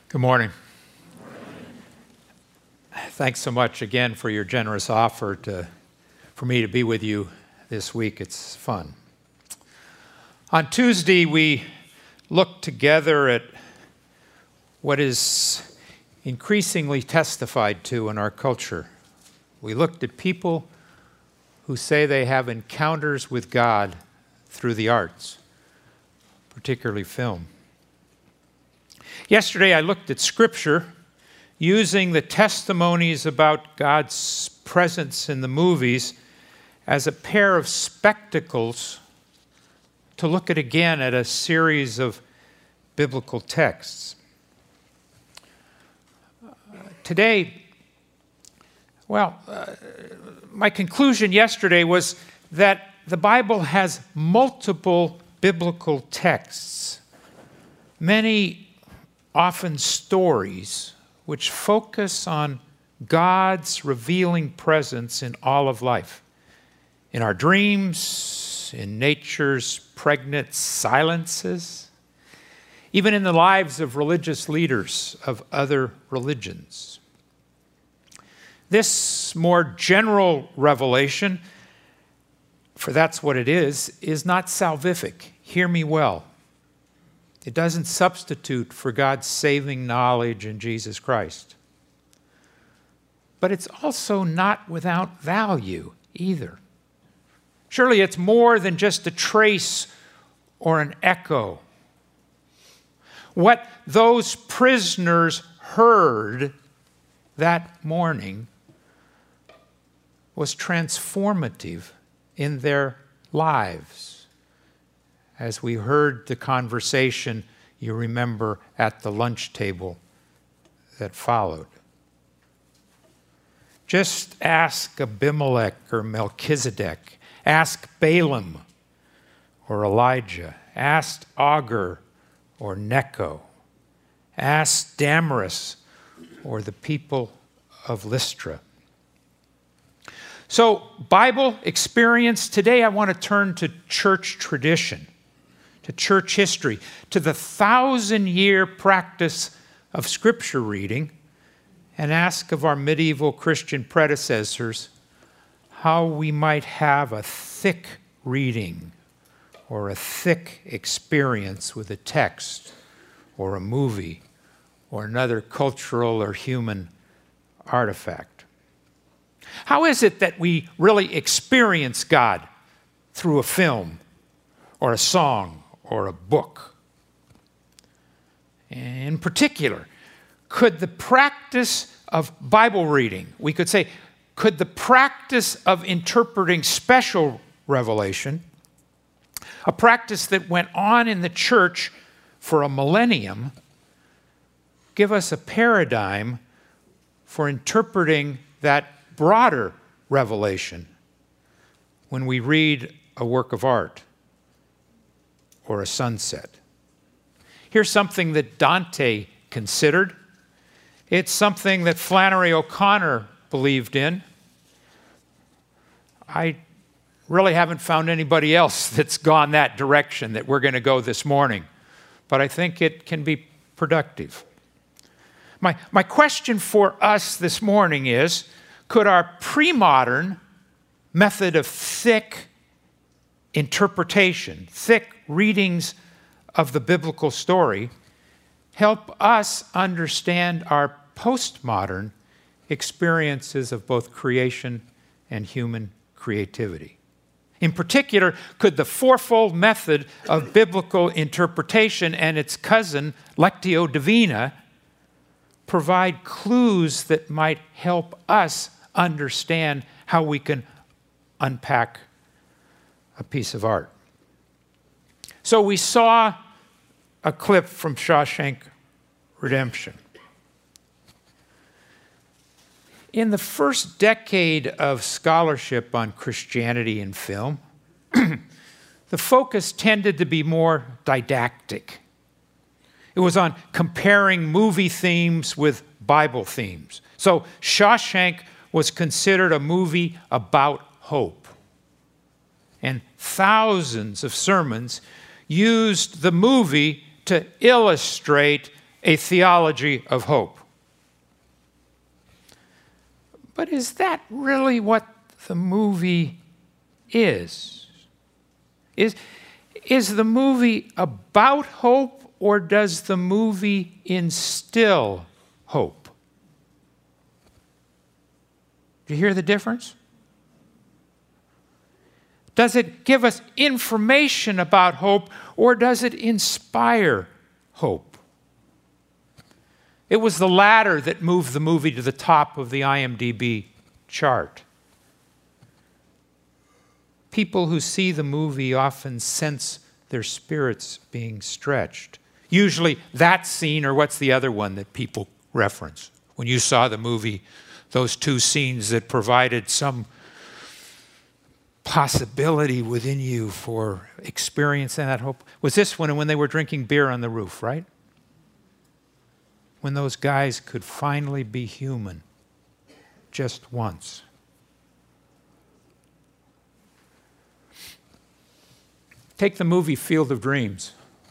Good morning. Thanks so much again for your generous offer for me to be with you this week. It's fun. On Tuesday, we looked together at what is increasingly testified to in our culture. We looked at people who say they have encounters with God through the arts, particularly film. Yesterday, I looked at Scripture using the testimonies about God's presence in the movies as a pair of spectacles to look at again at a series of biblical texts. Today, my conclusion yesterday was that the Bible has multiple biblical texts, many often stories which focus on God's revealing presence in all of life, in our dreams, in nature's pregnant silences, even in the lives of religious leaders of other religions. This more general revelation, for that's what it is not salvific. Hear me well. It doesn't substitute for God's saving knowledge in Jesus Christ. But it's also not without value either. Surely it's more than just a trace or an echo. What those prisoners heard that morning was transformative in their lives. As we heard the conversation, you remember, at the lunch table that followed. Just ask Abimelech or Melchizedek. Ask Balaam or Elijah. Ask Agur or Necho. Ask Damaris or the people of Lystra. So, Bible experience. Today I want to turn to church tradition, to church history, to the 1,000-year practice of Scripture reading, and ask of our medieval Christian predecessors how we might have a thick reading or a thick experience with a text or a movie or another cultural or human artifact. How is it that we really experience God through a film or a song or a book? In particular, could the practice of Bible reading, we could say, could the practice of interpreting special revelation, a practice that went on in the church for a millennium, give us a paradigm for interpreting that broader revelation when we read a work of art or a sunset? Here's something that Dante considered. It's something that Flannery O'Connor believed in. I really haven't found anybody else that's gone that direction that we're going to go this morning, but I think it can be productive. My question for us this morning is, could our pre-modern method of thick interpretation, thick readings of the biblical story, help us understand our postmodern experiences of both creation and human creativity? In particular, could the fourfold method of biblical interpretation and its cousin, Lectio Divina, provide clues that might help us understand how we can unpack a piece of art? So we saw a clip from Shawshank Redemption. In the first decade of scholarship on Christianity in film, the focus tended to be more didactic. It was on comparing movie themes with Bible themes. So Shawshank was considered a movie about hope. And thousands of sermons used the movie to illustrate a theology of hope. But is that really what the movie is? Is the movie about hope, or does the movie instill hope? Do you hear the difference? Does it give us information about hope, or does it inspire hope? It was the latter that moved the movie to the top of the IMDb chart. People who see the movie often sense their spirits being stretched. Usually that scene, or what's the other one that people reference? When you saw the movie, those two scenes that provided some possibility within you for experiencing that hope. Was this one when they were drinking beer on the roof, right? When those guys could finally be human just once. Take the movie Field of Dreams.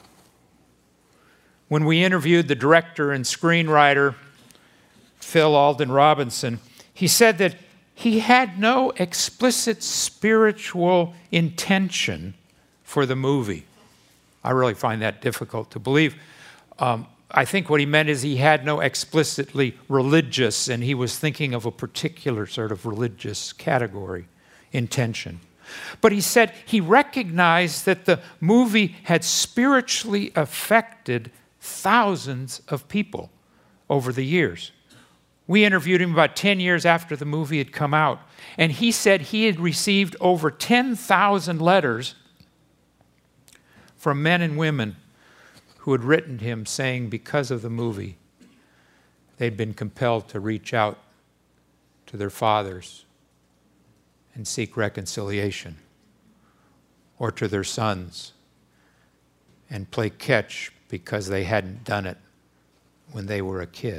When we interviewed the director and screenwriter, Phil Alden Robinson, he said that he had no explicit spiritual intention for the movie. I really find that difficult to believe. I think what he meant is he had no explicitly religious, and he was thinking of a particular sort of religious category, intention. But he said he recognized that the movie had spiritually affected thousands of people over the years. We interviewed him about 10 years after the movie had come out, and he said he had received over 10,000 letters from men and women who had written him saying because of the movie, they'd been compelled to reach out to their fathers and seek reconciliation, or to their sons and play catch because they hadn't done it when they were a kid.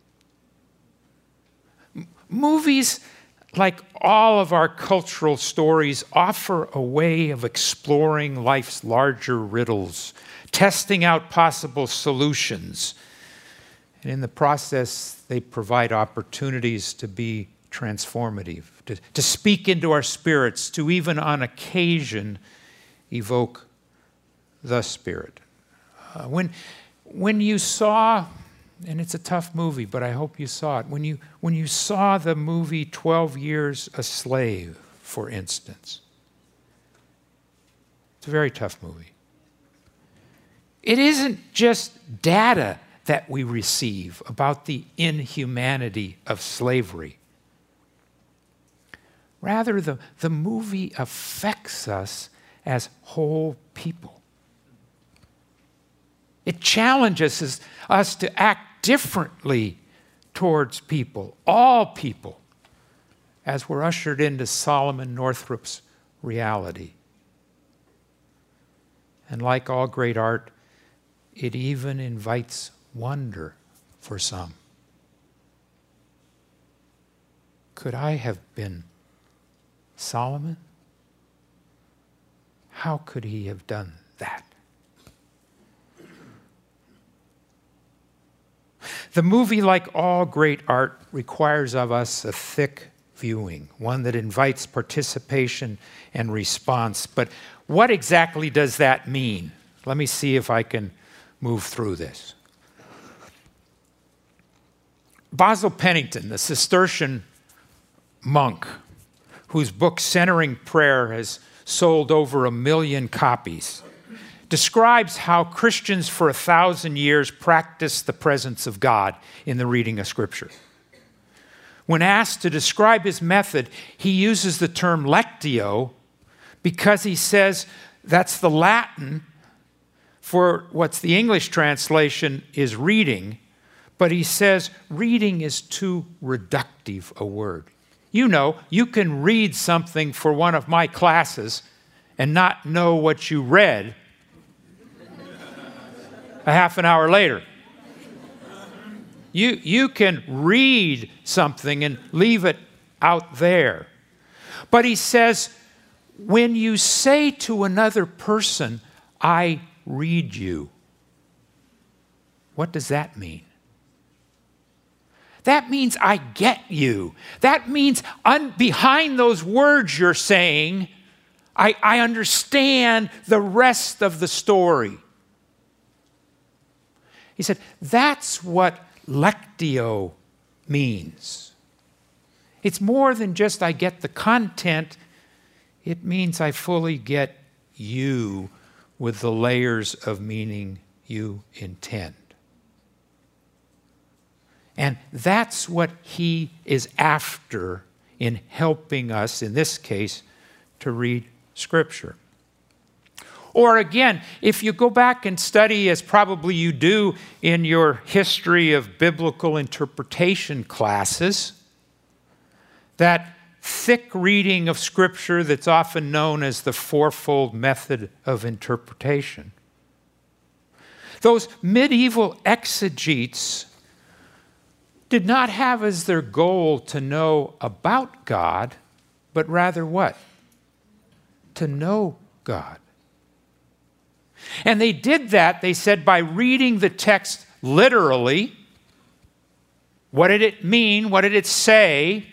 Movies, like all of our cultural stories, offer a way of exploring life's larger riddles, testing out possible solutions. And in the process, they provide opportunities to be transformative, to speak into our spirits, to even on occasion evoke the Spirit. When you saw, and it's a tough movie, but I hope you saw it, when you saw the movie 12 Years a Slave, for instance, it's a very tough movie. It isn't just data that we receive about the inhumanity of slavery. Rather, the movie affects us as whole people. It challenges us to act differently towards people, all people, as we're ushered into Solomon Northrup's reality. And like all great art, it even invites wonder for some. Could I have been Solomon? How could he have done that? The movie, like all great art, requires of us a thick viewing, one that invites participation and response. But what exactly does that mean? Let me see if I can move through this. Basil Pennington, the Cistercian monk, whose book Centering Prayer has sold over 1 million copies, describes how Christians for 1,000 years practiced the presence of God in the reading of Scripture. When asked to describe his method, he uses the term lectio because he says that's the Latin for what's the English translation is reading, but he says reading is too reductive a word. You know, you can read something for one of my classes and not know what you read a half an hour later. You can read something and leave it out there. But he says, when you say to another person, I read you, What does that mean? That means I get you. That means behind those words you're saying, I understand the rest of the story. He said, that's what lectio means. It's more than just I get the content. It means I fully get you with the layers of meaning you intend. And that's what he is after in helping us, in this case, to read Scripture. Or again, if you go back and study, as probably you do in your history of biblical interpretation classes, that thick reading of Scripture that's often known as the fourfold method of interpretation. Those medieval exegetes did not have as their goal to know about God, but rather what? To know God. And they did that, they said, by reading the text literally. What did it mean? What did it say?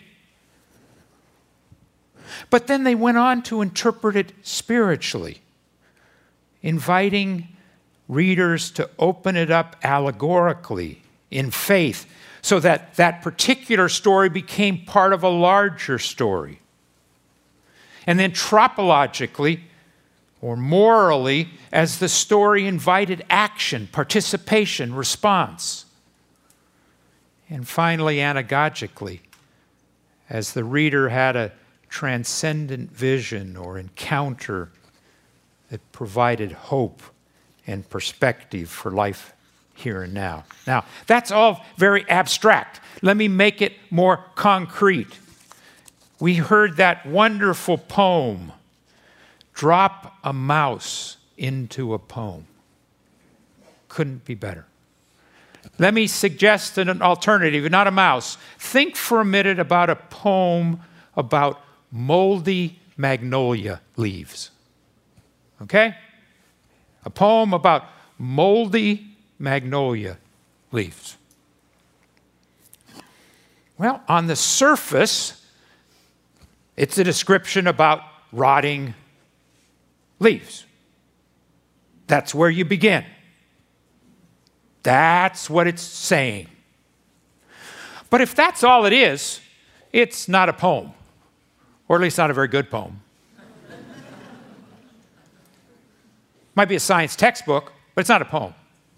But then they went on to interpret it spiritually, inviting readers to open it up allegorically in faith, so that that particular story became part of a larger story. And then tropologically, or morally, as the story invited action, participation, response. And finally, anagogically, as the reader had a transcendent vision or encounter that provided hope and perspective for life here and now. Now, that's all very abstract. Let me make it more concrete. We heard that wonderful poem, Drop a Mouse into a Poem. Couldn't be better. Let me suggest an alternative, not a mouse. Think for a minute about a poem about moldy magnolia leaves. Okay? A poem about moldy magnolia leaves. Well, on the surface, it's a description about rotting leaves. That's where you begin. That's what it's saying. But if that's all it is, it's not a poem, or at least not a very good poem. Might be a science textbook, but it's not a poem.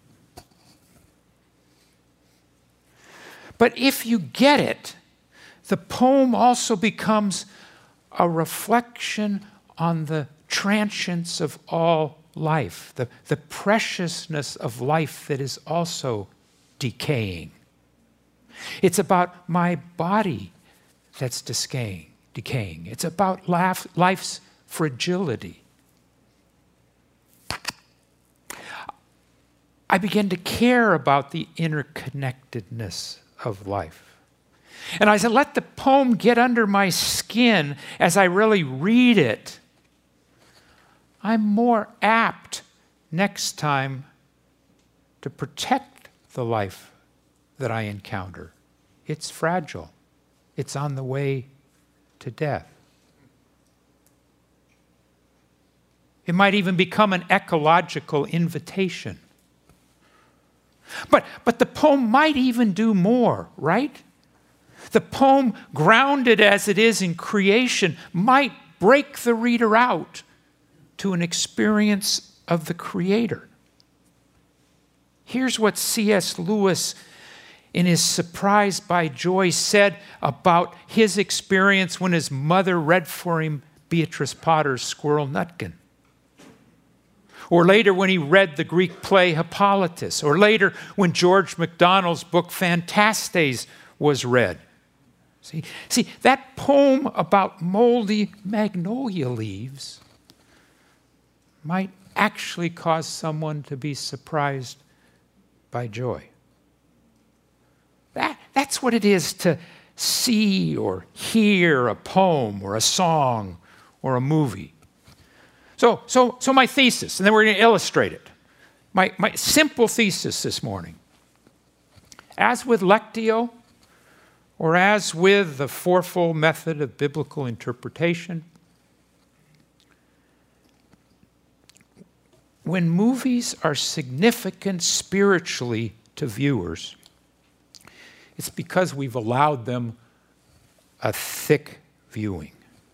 But if you get it, the poem also becomes a reflection on the transience of all life, the preciousness of life that is also decaying. It's about my body that's decaying. It's about life's fragility. I begin to care about the interconnectedness of life. And I said, let the poem get under my skin as I really read it. I'm more apt next time to protect the life that I encounter. It's fragile. It's on the way to death. It might even become an ecological invitation. But the poem might even do more, right? The poem, grounded as it is in creation, might break the reader out to an experience of the Creator. Here's what C.S. Lewis, in his Surprised by Joy, said about his experience when his mother read for him Beatrice Potter's Squirrel Nutkin. Or later when he read the Greek play Hippolytus. Or later when George MacDonald's book Phantastes was read. See, that poem about moldy magnolia leaves might actually cause someone to be surprised by joy. That's what it is to see or hear a poem or a song or a movie. So my thesis, and then we're going to illustrate it. My simple thesis this morning. as with Lectio, or as with the fourfold method of biblical interpretation, when movies are significant spiritually to viewers, it's because we've allowed them a thick viewing.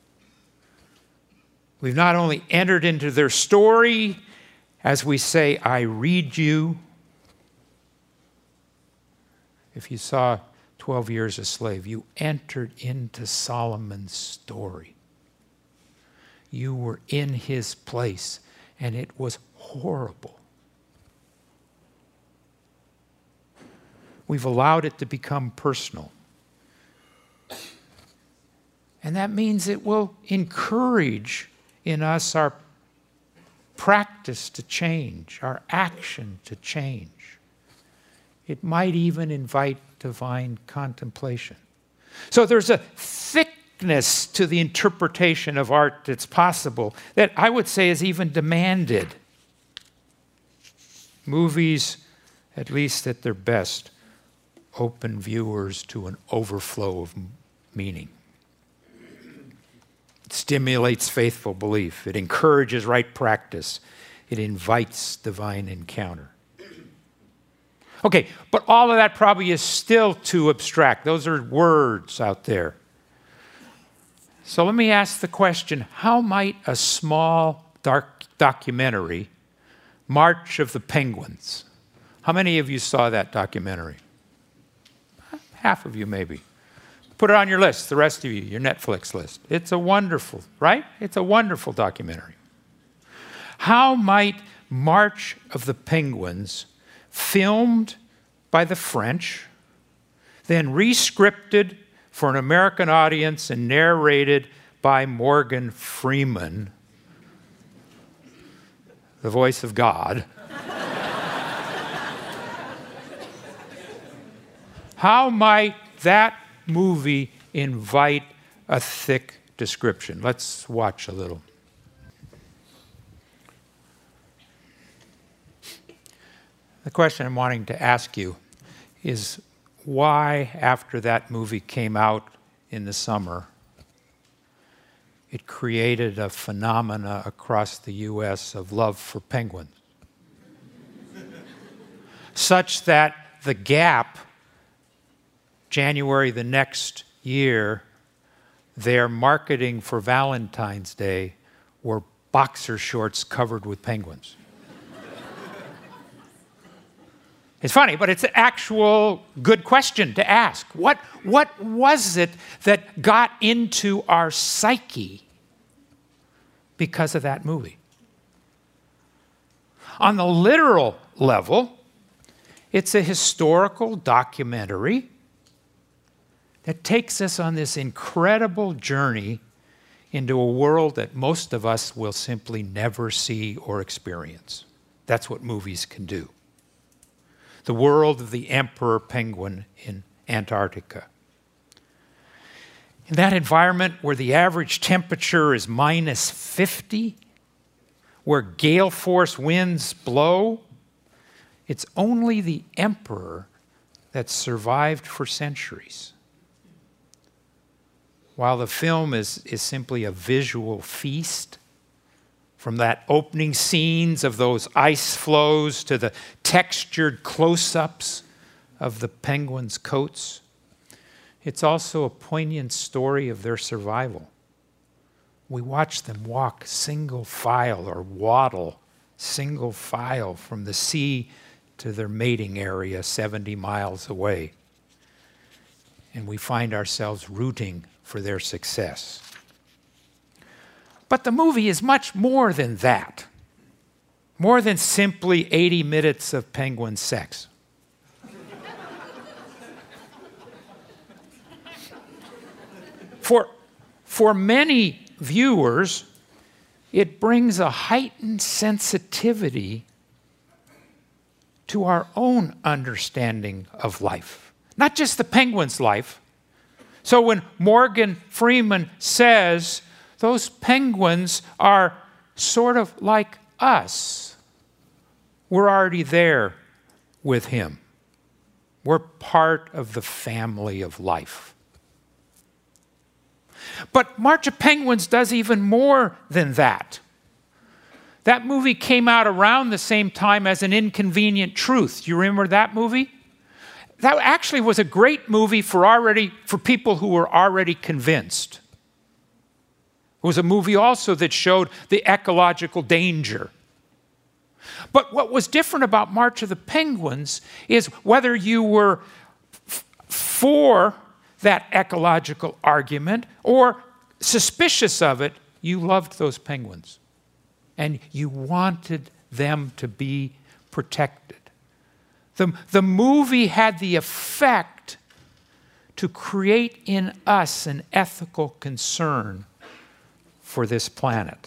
We've not only entered into their story, as we say, I read you. If you saw 12 Years a Slave, you entered into Solomon's story. You were in his place, and it was horrible. We've allowed it to become personal. And that means it will encourage in us our practice to change, our action to change. It might even invite divine contemplation. So there's a thickness to the interpretation of art that's possible that I would say is even demanded. Movies, at least at their best, open viewers to an overflow of meaning. It stimulates faithful belief. It encourages right practice. It invites divine encounter. Okay, but all of that probably is still too abstract. Those are words out there. So let me ask the question, how might a small documentary, March of the Penguins, how many of you saw that documentary? Half of you maybe. Put it on your list, the rest of you, your Netflix list. It's a wonderful, right? It's a wonderful documentary. How might March of the Penguins, filmed by the French, then re-scripted for an American audience and narrated by Morgan Freeman, the voice of God. How might that movie invite a thick description? Let's watch a little. The question I'm wanting to ask you is why, after that movie came out in the summer, it created a phenomena across the U.S. of love for penguins, such that The Gap, January the next year, their marketing for Valentine's Day were boxer shorts covered with penguins. It's funny, but it's an actual good question to ask. What was it that got into our psyche because of that movie? On the literal level, it's a historical documentary that takes us on this incredible journey into a world that most of us will simply never see or experience. That's what movies can do. The world of the emperor penguin in Antarctica. In that environment where the average temperature is minus 50, where gale force winds blow, it's only the emperor that survived for centuries. While the film is simply a visual feast, from that opening scenes of those ice floes to the textured close-ups of the penguins' coats, it's also a poignant story of their survival. We watch them walk single file or waddle single file from the sea to their mating area 70 miles away. And we find ourselves rooting for their success. But the movie is much more than that. More than simply 80 minutes of penguin sex. For many viewers, it brings a heightened sensitivity to our own understanding of life. Not just the penguin's life. So when Morgan Freeman says, those penguins are sort of like us, we're already there with him. We're part of the family of life. But March of Penguins does even more than that. That movie came out around the same time as An Inconvenient Truth. You remember that movie? That actually was a great movie for people who were already convinced. It was a movie also that showed the ecological danger. But what was different about March of the Penguins is whether you were for that ecological argument or suspicious of it, you loved those penguins. And you wanted them to be protected. The movie had the effect to create in us an ethical concern for this planet.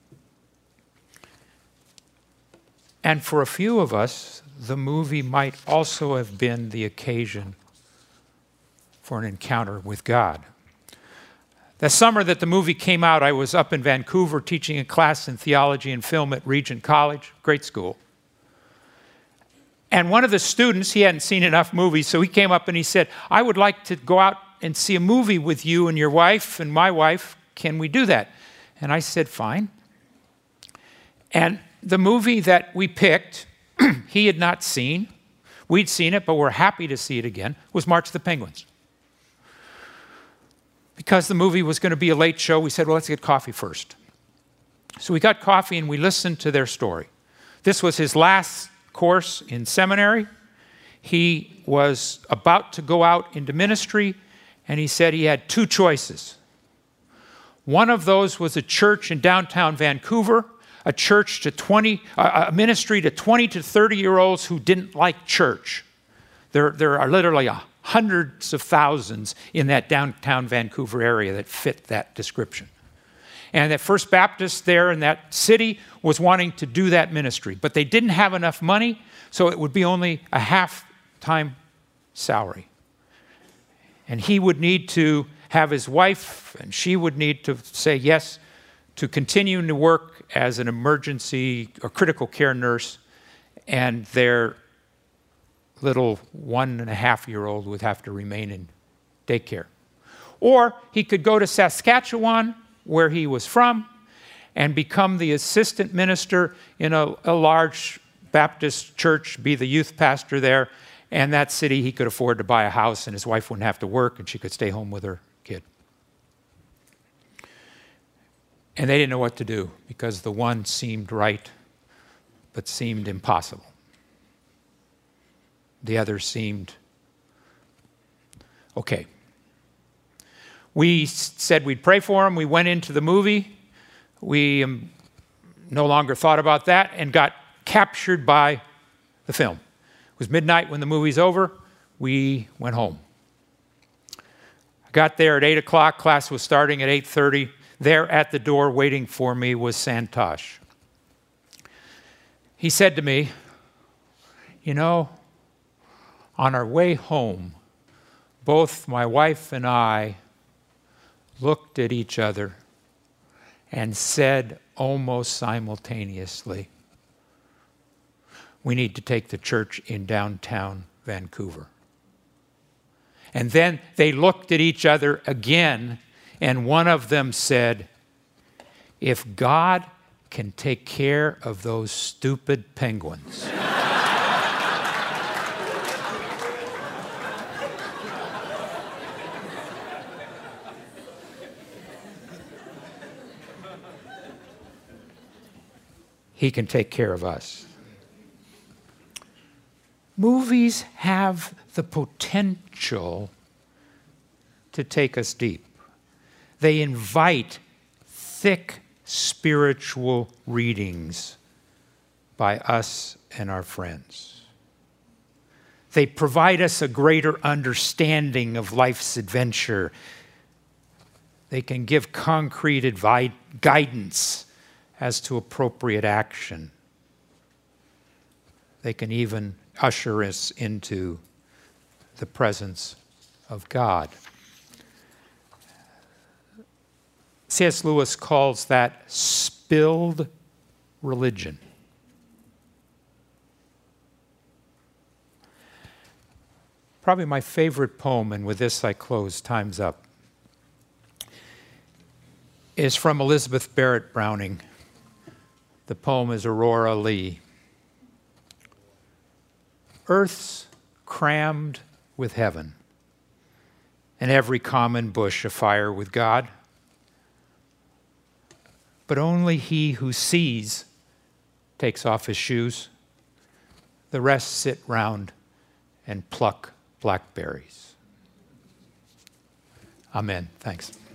And for a few of us, the movie might also have been the occasion for an encounter with God. The summer that the movie came out, I was up in Vancouver teaching a class in theology and film at Regent College, great school. And one of the students, he hadn't seen enough movies, so he came up and he said, I would like to go out and see a movie with you and your wife and my wife. Can we do that? And I said, fine. And the movie that we picked, he had not seen. We'd seen it, but we're happy to see it again, was March of the Penguins. Because the movie was going to be a late show, we said, well, let's get coffee first. So we got coffee and we listened to their story. This was his last course in seminary. He was about to go out into ministry, and he said he had two choices. One of those was a church in downtown Vancouver, a ministry to 20 to 30-year-olds who didn't like church. There are literally hundreds of thousands in that downtown Vancouver area that fit that description. And that First Baptist there in that city was wanting to do that ministry, but they didn't have enough money, so it would be only a half-time salary. And he would need to have his wife, and she would need to say yes to continuing to work as an emergency or critical care nurse, and their little 1.5-year-old would have to remain in daycare. Or he could go to Saskatchewan, where he was from, and become the assistant minister in a large Baptist church, be the youth pastor there. And that city, he could afford to buy a house, and his wife wouldn't have to work, and she could stay home with her kid. And they didn't know what to do, because the one seemed right, but seemed impossible. The other seemed okay. We said we'd pray for him. We went into the movie. We no longer thought about that and got captured by the film. It was midnight when the movie's over. We went home. I got there at 8 o'clock. Class was starting at 8:30. There at the door waiting for me was Santosh. He said to me, you know, on our way home, both my wife and I looked at each other and said almost simultaneously, we need to take the church in downtown Vancouver. And then they looked at each other again, and one of them said, if God can take care of those stupid penguins, he can take care of us. Movies have the potential to take us deep. They invite thick spiritual readings by us and our friends. They provide us a greater understanding of life's adventure. They can give concrete guidance as to appropriate action. They can even usher us into the presence of God. C.S. Lewis calls that spilled religion. probably my favorite poem, and with this I close, time's up, is from Elizabeth Barrett Browning. The poem is Aurora Leigh. Earth's crammed with heaven, and every common bush afire with God. But only he who sees takes off his shoes. The rest sit round and pluck blackberries. Amen. Thanks.